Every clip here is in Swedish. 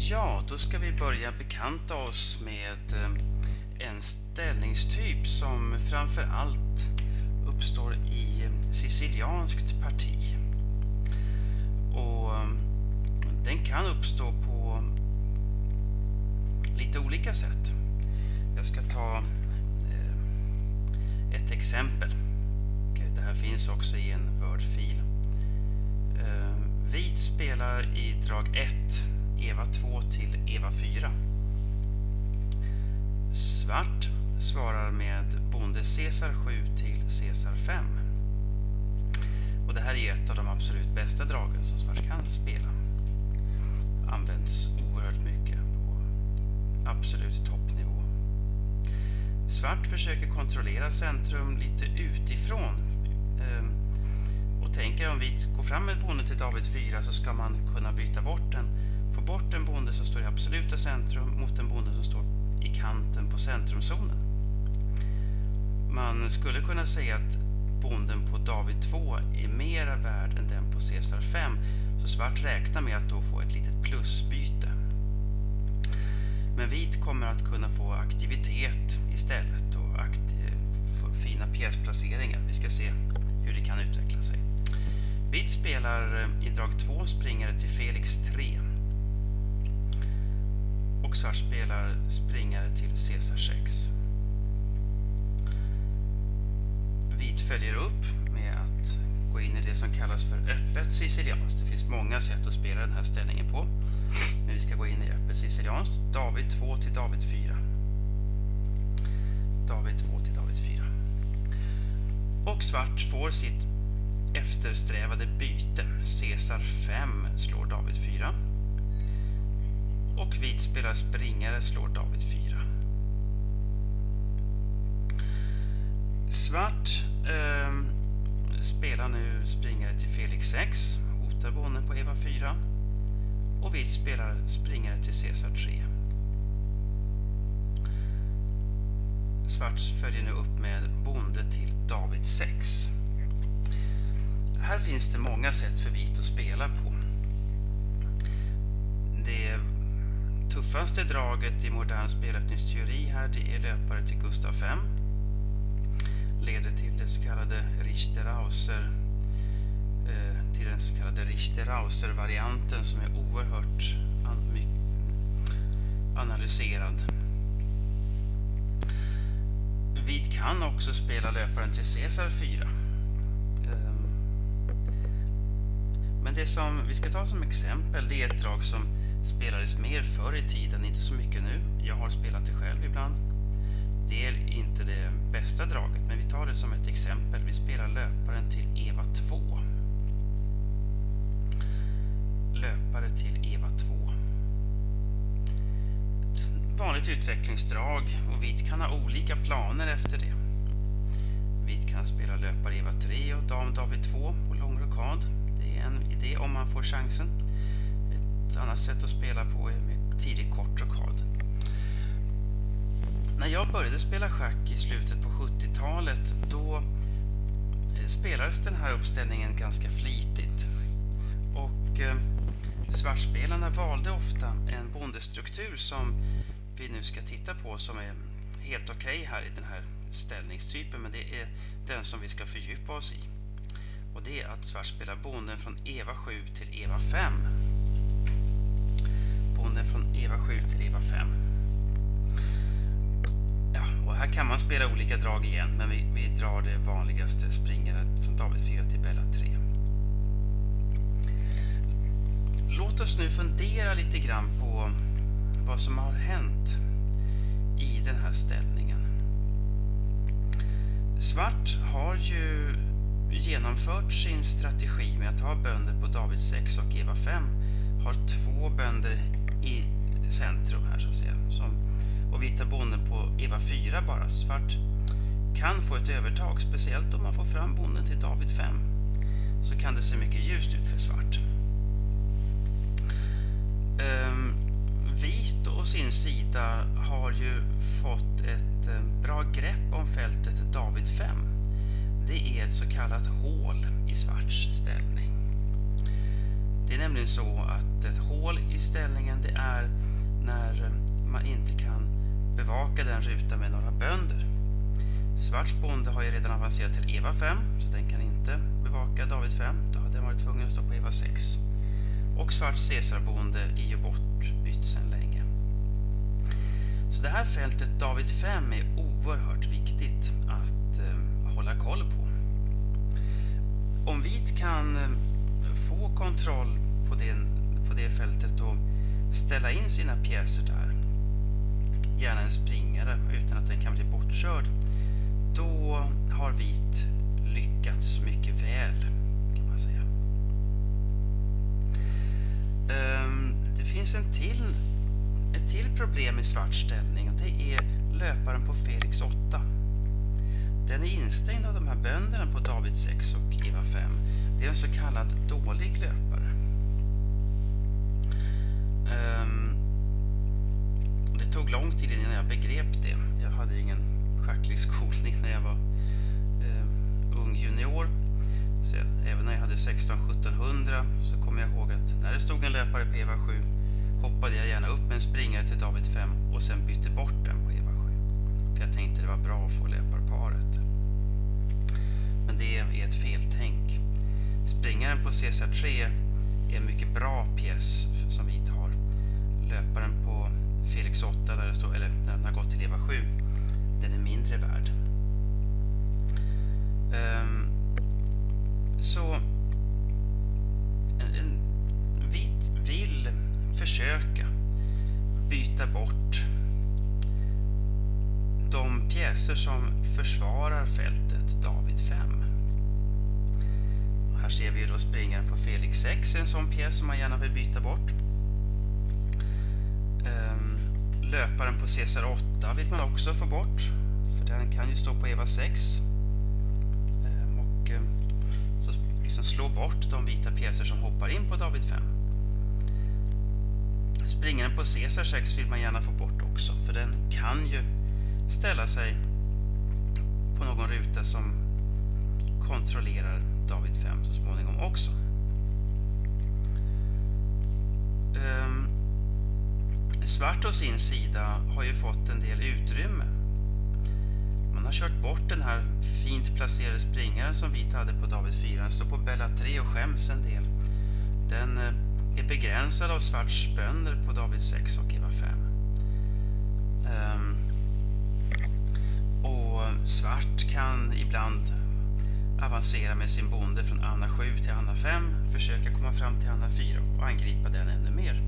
Ja, då ska vi börja bekanta oss med en ställningstyp som framför allt uppstår i sicilianskt parti. Och den kan uppstå på lite olika sätt. Jag ska ta ett exempel. Det här finns också i en Word-fil. Vit spelar i drag 1, Eva 2 till Eva 4. Svart svarar med bonde Caesar 7 till Caesar 5. Och det här är ett av de absolut bästa dragen som svart kan spela. Används oerhört mycket på absolut toppnivå. Svart försöker kontrollera centrum lite utifrån. Och tänker om vi går fram med bonde till David 4 så ska man kunna byta bort den. Få bort en bonde som står i absoluta centrum mot en bonde som står i kanten på centrumzonen. Man skulle kunna säga att bonden på David 2 är mera värd än den på Caesar 5. Så svart räknar med att då få ett litet plusbyte. Men vit kommer att kunna få aktivitet istället och fina pjäsplaceringar. Vi ska se hur det kan utveckla sig. Vit spelar i drag 2 springare till Felix 3. Och svart spelar springare till Caesar 6. Vit följer upp med att gå in i det som kallas för öppet sicilianskt. Det finns många sätt att spela den här ställningen på. Men vi ska gå in i öppet sicilianskt. David 2 till David 4. David 2 till David 4. Och svart får sitt eftersträvade byte. Caesar 5 slår David 4. Och vit spelar springare slår David 4. Svart spelar nu springare till Felix 6. Hotar bonden på Eva 4. Och vit spelar springare till Caesar 3. Svart följer nu upp med bonde till David 6. Här finns det många sätt för vit att spela på. Det tuffaste draget i modern spelöppningsteori här, det är löpare till Gustav 5. Leder till det så kallade Richter-Rauser-varianten som är oerhört analyserad. Vit kan också spela löparen till Caesar 4. Men det som vi ska ta som exempel, det är ett drag som spelades mer förr i tiden, inte så mycket nu. Jag har spelat det själv ibland. Det är inte det bästa draget, men vi tar det som ett exempel. Vi spelar löparen till Eva 2. Löpare till Eva 2. Ett vanligt utvecklingsdrag, och vit kan ha olika planer efter det. Vit kan spela löpare Eva 3 och dam David 2 och lång rokad. Det är en idé om man får chansen. Ett annat sätt att spela på är med tidig kort rokad. När jag började spela schack i slutet på 70-talet, då spelades den här uppställningen ganska flitigt. Och svartspelarna valde ofta en bondestruktur som vi nu ska titta på, som är helt okej här i den här ställningstypen, men det är den som vi ska fördjupa oss i. Och det är att svart spelar bonden från Eva 7 till Eva 5. Bonden från Eva 7 till Eva 5. Ja, och här kan man spela olika drag igen, men vi drar det vanligaste, springare från David 4 till Bella 3. Låt oss nu fundera lite grann på vad som har hänt i den här ställningen. Svart har ju genomfört sin strategi med att ha bönder på David 6 och Eva 5. Har 2 bönder i centrum här så att säga. Och vita bonden på Eva 4 bara. Svart kan få ett övertag, speciellt om man får fram bonden till David 5. Så kan det se mycket ljust ut för svart. Vit å sin sida har ju fått ett bra grepp om fältet David 5. Det är ett så kallat hål i svarts ställning. Det är nämligen så att ett hål i ställningen, det är när man inte kan bevaka den rutan med några bönder. Svarts bonde har ju redan avancerat till Eva 5, så den kan inte bevaka David 5. Då hade den varit tvungen att stå på Eva 6. Och svarts Caesarbonde är ju bortbytt sedan länge. Så det här fältet David 5 är oerhört viktigt att hålla koll på. Om vit kan få kontroll på det fältet och ställa in sina pjäser där, gärna en springare utan att den kan bli bortkörd, då har vit lyckats mycket väl, kan man säga. Det finns ett till problem i svart ställning, och det är löparen på Felix 8. Den är instängd av de här bönderna på David 6 och Eva 5. Det är en så kallad dålig löpare. Det tog lång tid innan jag begrep det. Jag hade ingen schacklig skolning när jag var ung junior. Så även när jag hade 16-1700 så kommer jag ihåg att när det stod en löpare på Eva 7 hoppade jag gärna upp med en springare till David 5 och sen bytte bort den på Eva 7. För jag tänkte det var bra att få löparparet. Men det är ett feltänk. Springaren på Caesar 3 är en mycket bra pjäs som vi har. Löparen på Felix 8, där det står, eller när den har gått till Eva 7, den är mindre värd. Så en vit vill försöka byta bort de pjäser som försvarar fältet David 5. Och här ser vi ju då springaren på Felix 6, en sån pjäs som man gärna vill byta bort. Löparen på Caesar 8 vill man också få bort, för den kan ju stå på Eva 6. Och så liksom slå bort de vita pjäser som hoppar in på David 5. Springaren på Caesar 6 vill man gärna få bort också, för den kan ju ställa sig på någon ruta som kontrollerar David 5 så småningom också. Svart å sin sida har ju fått en del utrymme. Man har kört bort den här fint placerade springaren som vit hade på David 4. Den står på Bella 3 och skäms en del. Den är begränsad av svarts bönder på David 6 och Eva 5. Och svart kan ibland avancera med sin bonde från Anna 7 till Anna 5, försöka komma fram till Anna 4 och angripa den ännu mer.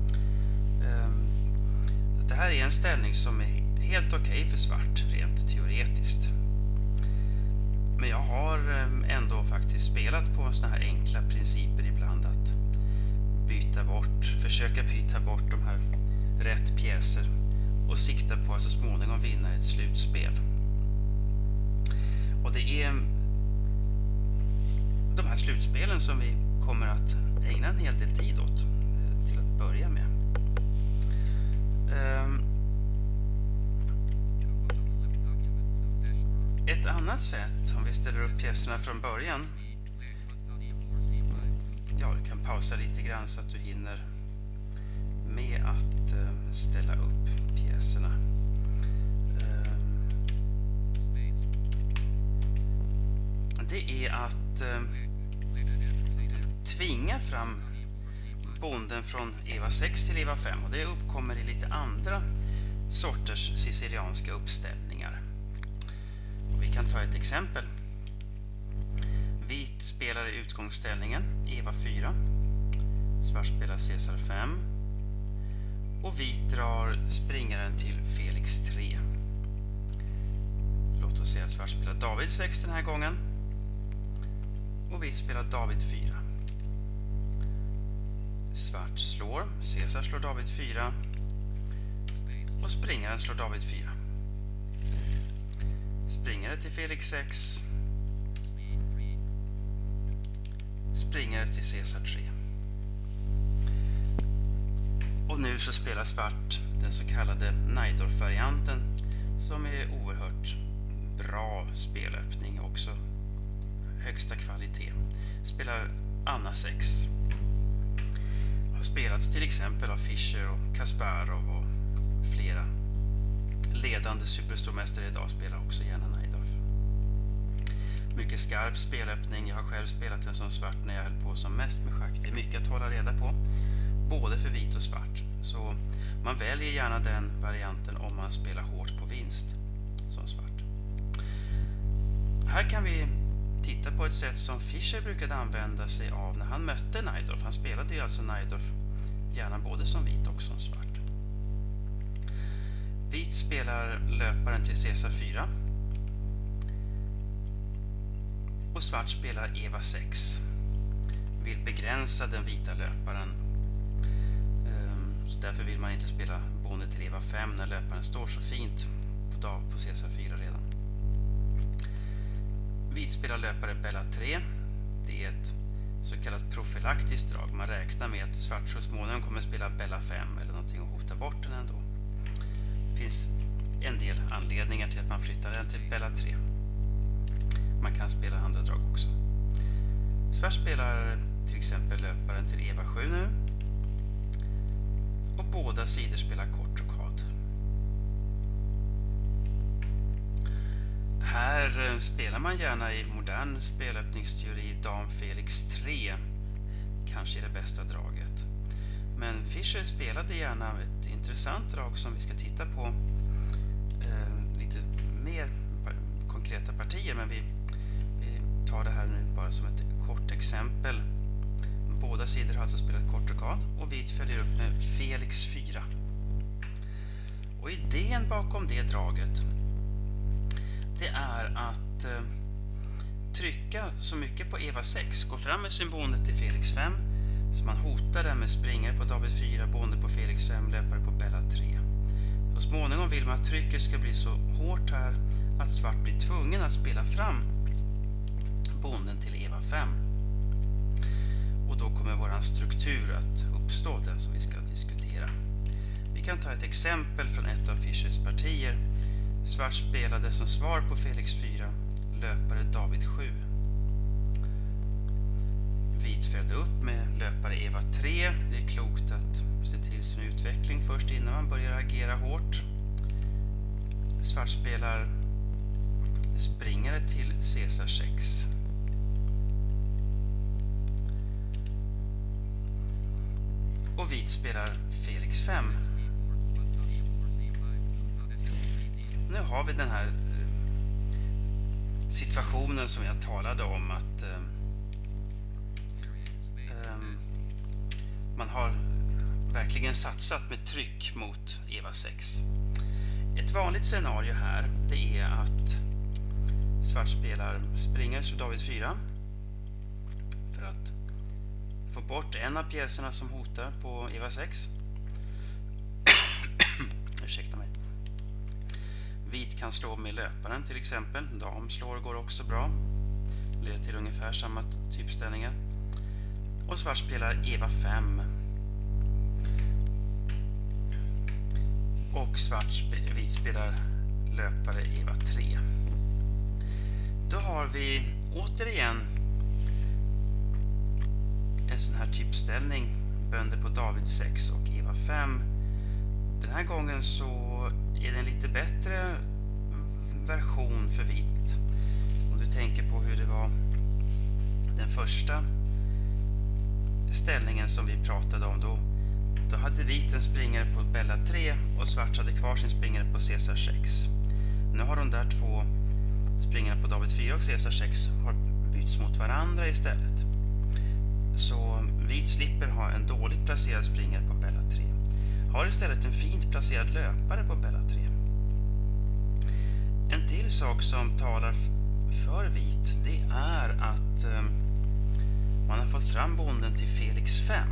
Så det här är en ställning som är helt okej för svart rent teoretiskt. Men jag har ändå faktiskt spelat på såna här enkla principer ibland, att försöka byta bort de här rätt pjäser och sikta på att så småningom vinna ett slutspel. Och det är de här slutspelen som vi kommer att ägna en hel del tid åt till att börja med. Ett annat sätt, om vi ställer upp pjäserna från början. Ja, du kan pausa lite grann så att du hinner med att ställa upp pjäserna. Det är att tvinga fram bonden från Eva 6 till Eva 5, och det uppkommer i lite andra sorters sicilianska uppställningar. Och vi kan ta ett exempel. Vit spelar i utgångsställningen Eva 4, svart spelar Caesar 5 och vit drar springaren till Felix 3. Låt oss säga att svart spelar David 6 den här gången och vit spelar David 4. Svart slår, Caesar slår David 4 och springaren slår David 4. Springare till Felix 6, springare till Caesar 3. Och nu så spelar svart den så kallade Najdorf-varianten, som är oerhört bra spelöppning, också högsta kvalitet. Spelar Anna 6. spelats till exempel av Fischer och Kasparov och flera ledande superstormästare idag spelar också gärna Najdorf. Mycket skarp spelöppning. Jag har själv spelat den som svart när jag höll på som mest med schack. Det är mycket att hålla reda på, både för vit och svart. Så man väljer gärna den varianten om man spelar hårt på vinst som svart. Här kan vi titta på ett sätt som Fischer brukade använda sig av när han mötte Najdorf. Han spelade ju alltså Najdorf gärna både som vit och som svart. Vit spelar löparen till Caesar 4. Och svart spelar Eva 6. Vill begränsa den vita löparen. Så därför vill man inte spela bonde till Eva 5 när löparen står så fint på Caesar 4 redan. Vit spelar löpare Bella 3. Det är ett så kallat profylaktiskt drag. Man räknar med att svart så småningom kommer spela Bella 5 eller någonting och hota bort den ändå. Det finns en del anledningar till att man flyttar den till Bella 3. Man kan spela andra drag också. Svart spelar till exempel löparen till Eva 7 nu. Och båda sidor spelar kort rokad. Här spelar man gärna i modern spelöppningsteori Dam Felix 3. Kanske är det bästa draget. Men Fischer spelade gärna ett intressant drag som vi ska titta på lite mer konkreta partier, men vi tar det här nu bara som ett kort exempel. Båda sidor har alltså spelat kort rokad och vit följer upp med Felix 4. Och idén bakom det draget, det är att trycka så mycket på Eva 6, gå fram med sin bonde till Felix 5, så man hotar den med springare på David 4, bonde på Felix 5, löpare på Bella 3. Så småningom vill man att trycket ska bli så hårt här att svart blir tvungen att spela fram bonden till Eva 5. Och då kommer våran struktur att uppstå, den som vi ska diskutera. Vi kan ta ett exempel från ett av Fischers partier. Svart spelade som svar på Felix 4, löpare David 7. Vit följde upp med löpare Eva 3. Det är klokt att se till sin utveckling först innan man börjar agera hårt. Svart spelar springare till Caesar 6. Och vit spelar Felix 5. Nu har vi den här situationen som jag talade om, att man har verkligen satsat med tryck mot Eva 6. Ett vanligt scenario här, det är att svart spelar springare till David 4 för att få bort en av pjäserna som hotar på Eva 6. Ursäkta mig. Vit kan slå med löparen till exempel. Dam slår går också bra. Leder till ungefär samma typställningar. Och svart spelar Eva 5. Och vit spelar löpare Eva 3. Då har vi återigen en sån här typställning. Bönder på David 6 och Eva 5. Den här gången så är det en lite bättre version för vit. Om du tänker på hur det var den första ställningen som vi pratade om, då hade vit en springare på Bella 3 och svart hade kvar sin springare på Caesar 6. Nu har de där två springarna på David 4 och Caesar 6 har bytts mot varandra istället. Så vit slipper ha en dåligt placerad springare på Bella 3. Har istället en fint placerad löpare på Bella 3. En till sak som talar för vit, det är att man har fått fram bonden till Felix 5.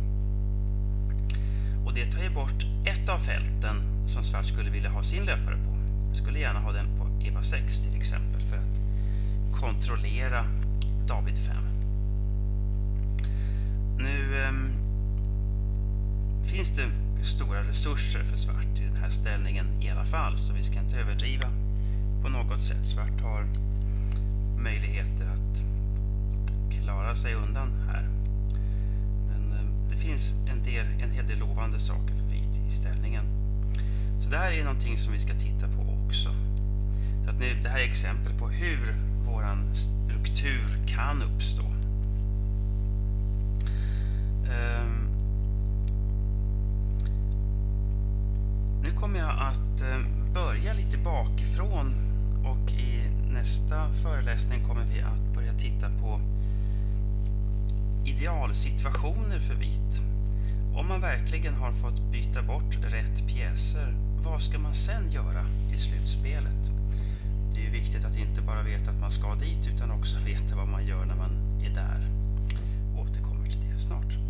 Och det tar ju bort ett av fälten som svart skulle vilja ha sin löpare på. Skulle gärna ha den på Eva 6 till exempel för att kontrollera David 5. Nu finns det stora resurser för svart i den här ställningen i alla fall, så vi ska inte överdriva på något sätt. Svart har möjligheter att klara sig undan här. Men det det finns en hel del lovande saker för vit i ställningen. Så det här är någonting som vi ska titta på också. Så att det här är exempel på hur våran struktur kan uppstå. Nu kommer jag att börja lite bakifrån, och i nästa föreläsning kommer vi att börja titta på idealsituationer för vit. Om man verkligen har fått byta bort rätt pjäser, vad ska man sen göra i slutspelet? Det är ju viktigt att inte bara veta att man ska dit, utan också veta vad man gör när man är där. Återkommer till det snart.